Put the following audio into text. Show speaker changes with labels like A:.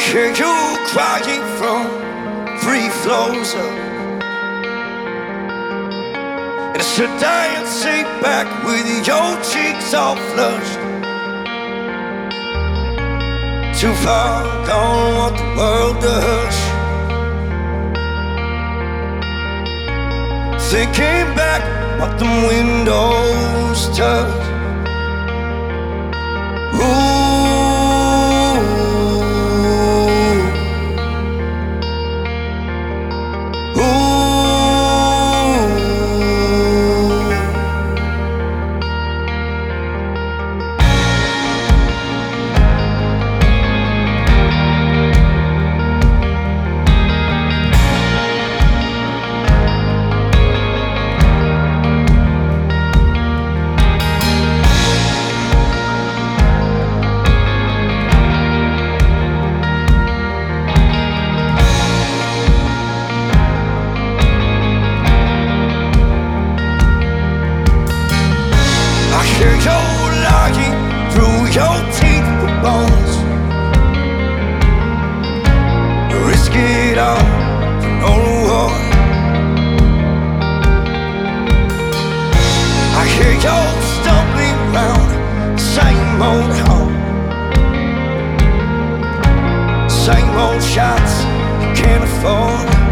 A: hear you crying from 3 floors up, and I should die and sit back with your cheeks all flushed. Too far gone, want the world to hush. Thinking back, what them windows touch. Ooh. I hear you lying through your teeth with bones. Risk it all for no reward. I hear you stumbling round the same old home, same old shots you can't afford.